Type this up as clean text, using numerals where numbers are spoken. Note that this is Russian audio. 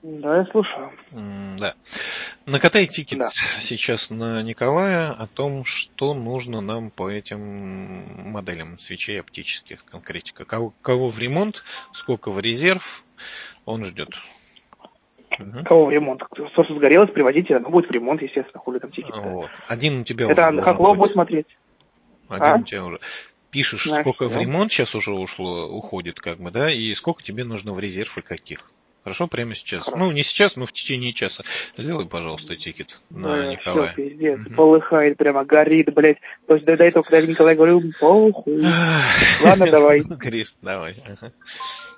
Да, я слушаю. Да. Накатай тикет Да. сейчас на Николая о том, что нужно нам по этим моделям свечей оптических, конкретика. Кого в ремонт, сколько в резерв, он ждет. Угу. Кого в ремонт? Что сгорелось, приводите, оно будет в ремонт, естественно, хули там тикет. Вот. Один у тебя уже Это должен Хохлов будет быть. смотреть. Один А? у тебя уже. Пишешь, Да, сколько в все. ремонт сейчас уже уходит, как бы, да, и сколько тебе нужно в резерв и каких. Хорошо, прямо сейчас. Хорошо. Ну, не сейчас, но в течение часа. Сделай, пожалуйста, тикет на Да, все, Николая. пиздец, Угу. полыхает, прямо горит, блядь. То есть до этого, когда Николай говорил, похуй. Ладно, давай. Гриш, давай. Ага.